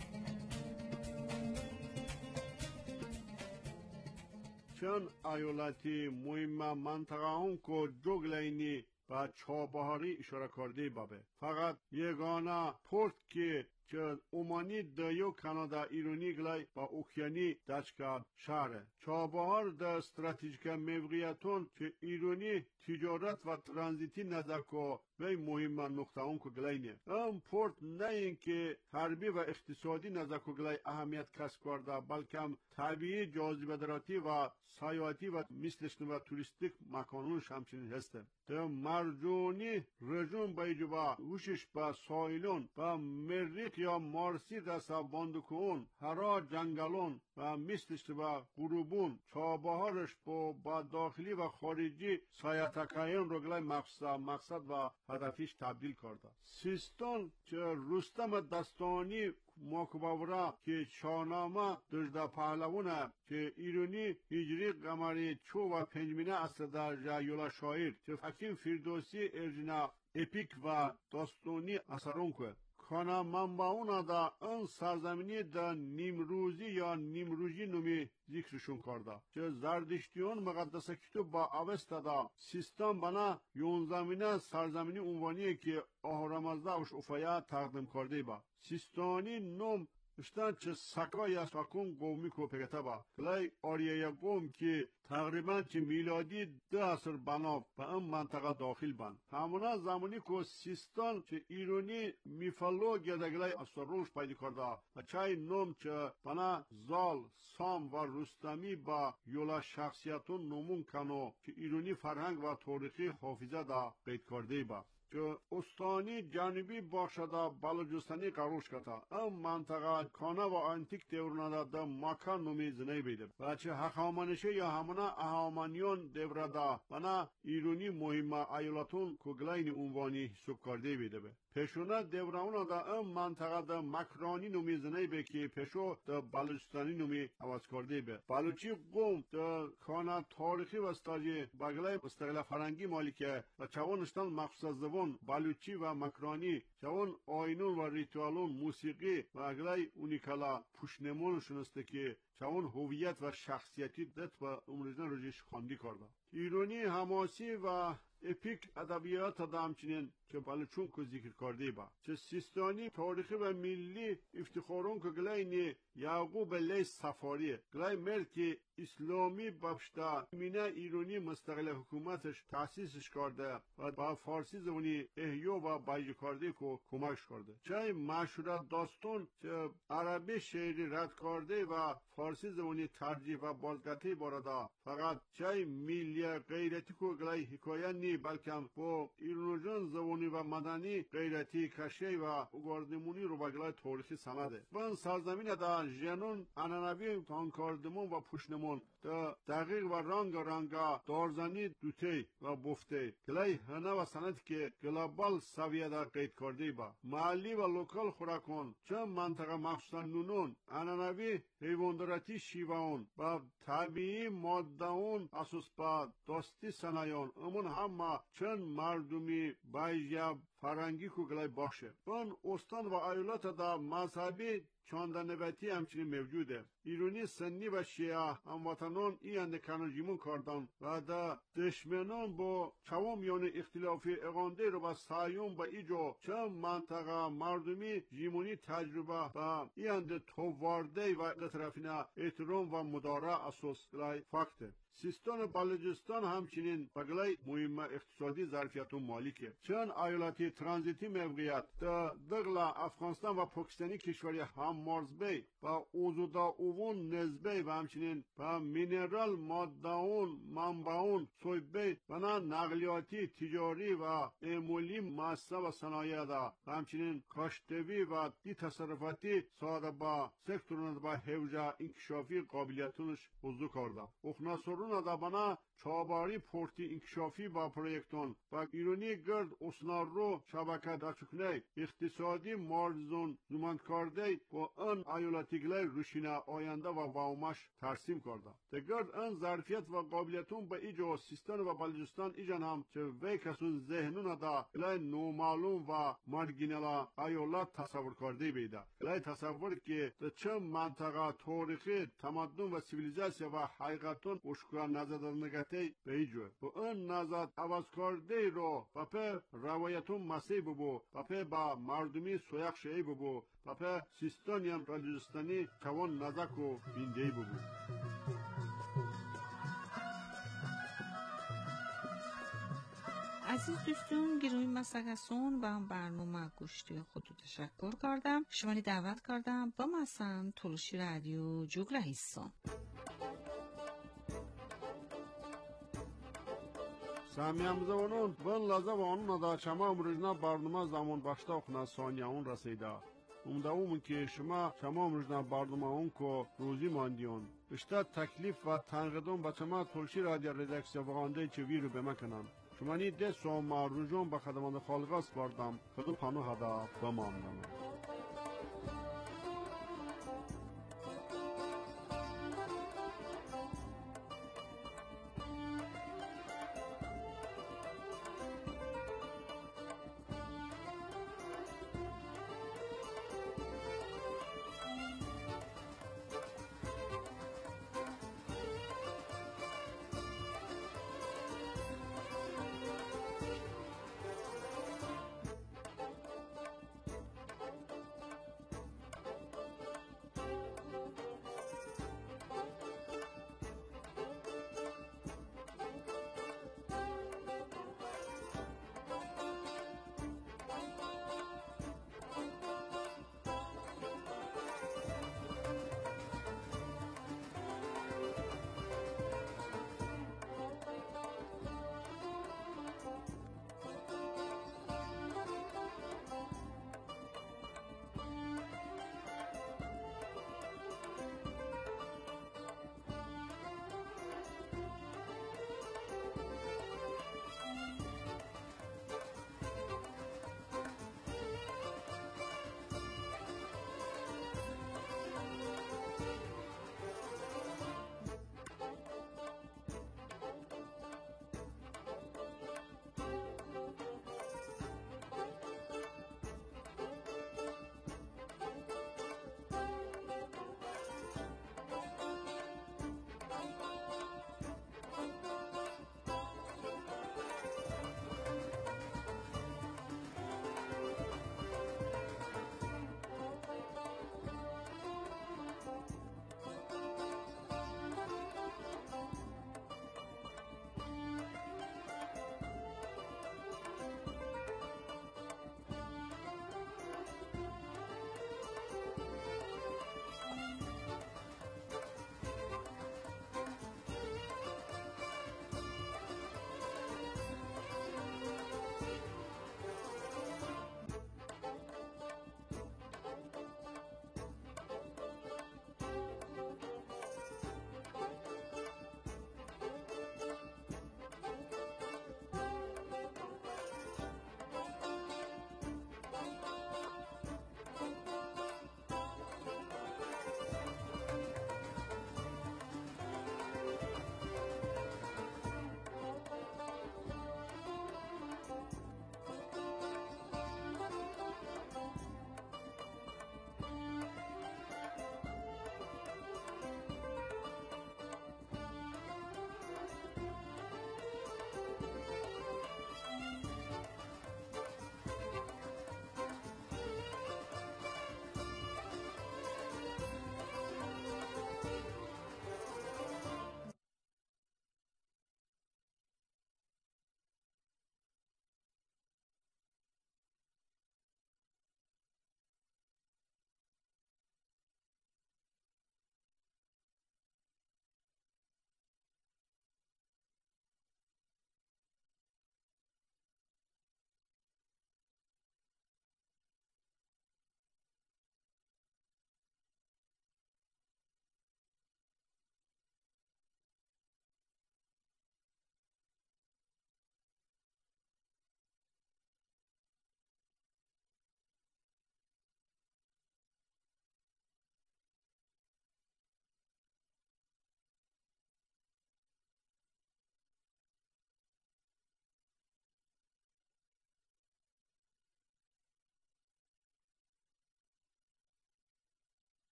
چون ایالتی مهم منطقه هم که جگلینی و چابهاری اشاره کرده بابه. فقط یگانه پورت که که اومانی دیو کانادا ایرانی گلای با اوکیانی دچکا شهره. چابهار در استراتژیک موقعیتون که ایرانی تجارت و ترانزیتی نزدیکو وی مهم نقطه اون که گلاینه. ام پورت نه اینکه حربی و اقتصادی نزدیکو گلای اهمیت کسب کرده بلکه طبیعی جاذبه‌دراتی و سیاحتی و مثلش و توریستیک مکانونش همچنین هسته. در مرجونی رژون بایجبا وشش با سایلون و مریخ یا مارسی دستا باندکون هرا جنگلون و مثلش و غروبون چابهارش با با داخلی و خارجی سیاحتکایان رو گلای مقصد مقصد و هدفیش تبدیل کرده. سیستان که رستم دستانی مکباورا که شاهنامه دژده پهلوانه که ایرانی هجری قمری چو و پنجمینه اصل در جایولا شاعر که حکیم فردوسی ارجنا اپیک و داستانی اثرون که کانا منبعونا دا ان سرزمینی دا نیمروزی یا نیمروزی نومی ذکرشون کرده که زردشتیون مقدس کتاب با اوستا دا سیستان بنا یون زمینه سرزمینی عنوانیه که آهرامزده وش افایا تقدیم کرده با سیستانی نوم اشتان چه سکای است و کن قومی کو پگتا با کلای آریه قوم که تقریبا چه میلادی ده عصر بنا به این منطقه داخل بند همونا زمانی که سیستان چه ایرانی میفالوگیا دگلای اصروش پیدا کرده و چای نوم چه بنا زال سام و رستمی با یولا شخصیتون نمون کنو که ایرانی فرهنگ و تاریخی حافظه دا قید کرده با که استانی جانبی باشده بلوچستانی قروش کتا ام منطقه کانه و انتیک دورنده ده مکان نومی زنی بیده و چه حقامانشه یا همونا احامانیون دورده بنا ایرونی مهمه ایالاتون کگلین عنوانی حساب کرده بیده به پشونه دورانه ده ام منطقه ده مکرانی نومی زنی به که پشو ده بلوچستانی نومی عوض کرده به بلوچی قوم ده کانه تاریخی و استاجی بگلای استقلال فرنگی مالکه و چوانشتان مخصوص زبان بلوچی و مکرانی چون آینون و ریتوالون موسیقی و اگلای اونیکالا پوشنمون شنسته که چون هویت و شخصیتی دت و امروزن رجش خواندی کرده ایرانی حماسی و اپیک ادبیات دا همچنین که بلوچون که ذکر کرده با چه سیستانی تاریخی و ملی افتخارون که گلای یعقوب لی سفاری گلای مرکی اسلامی بابشتا مینه ایرانی مستقل حکومتش تاسیسش کرده و با فارسی زبانی احیا و بایج کرده که کمکش کرده چه مشهور داستان چه عربی شعری رد کرده و فارسی زبانی ترجیح و بازگتی بارده فقط چه ملی غیرتی که گلای حکایه نی بلکه با ایرانجان زبانی و مدنی غیرتی کشی و گاردمونی رو بگلای تاریخی سمده و سرزمین دا جنون انانوی تانکاردمون و پوشنمون دا دقیق و رنگ رنگ دارزنی دوتی و بفته گلای هنه و سنت که گلابال سویه دا قید کرده با محلی و لوکال خوراکون چند منطقه مخصوصا نونون انانوی حیواندراتی شیوان و طبیعی مادهون اساس با داستی سنایان امون همه چند مردمی بایجاب فرنگی که گلای باشه اون استان و ایالات دا مذهبی چاندنبتی همچنین موجوده ایرانی سنی و شیعه هموطنان ای اندکنان جیمون کردن و دا دشمنان با چوام یان اختلافی اغانده رو با سایون با ایجا چند منطقه مردمی جیمونی تجربه با ای اند تووارده و قطرفینه احترام و مداره اساس گلای فکته سیستان و بلوچستان همچنین بگلای مهم اقتصادی ظرفیت و مالی که چند ایالتی ترانزیتی موقعیت در دغلا افغانستان و پاکستانی کشوری هم مرزبی و اوزودا اوون نزبی و همچنین و مینرال ماداون منبعون سویبی و نه نقلیاتی تجاری و امولی مؤسسه و صنایع دا و همچنین کاشتوی و دی تصرفاتی ساده با سکتورون با حوزه انکشافی قابلیتونش بزرگ کرده اخناسورون دا بنا چاباری پورتی انکشافی با پروژکتون و ایرانی گرد اسنار رو شبکه دچکنه اقتصادی مارزون زمان کرده و ان ایالتیگلای روشینه آینده و واومش ترسیم کرده تگرد ان ظرفیت و قابلیتون به ایجا سیستان و بلوچستان ایجان هم چه وی کسون ذهنون دا الای نومعلوم و مارگینالا ایالات تصور کرده بیده الای تصور که در چه منطقه تاریخی تمدن و سیویلیزاسیا و حقیقتون اشکران نزدنگتی به ایجا و ان نزد عوض کرده رو و پر روایتون مسیح ببو و پر با مردمی سویق شئی ببو و پر سیستانی هم بلوچستانی توان نزک و بیندهی ببو. عزیز دوستون گروی مساقسون و برنامه گوشتی خودو تشکر کردم شمانی دعوت کردم با مثلا تلوشی رادیو جوگره هستون سامیم زمانون بن لازه و آنون دا شما امروزنا برنامه زمان باشتا اخنا ثانیه اون رسیده امده اومون که شما شما امروزنا برنامه اون که روزی ماندیون اشتا تکلیف و تنقیدون با شما تلوشی رادیو ریدکسیا وغانده چه ویرو بمکنن شما نی ده سوما روزون با خدمان خالقاس باردم خدو پانو هدا بماندم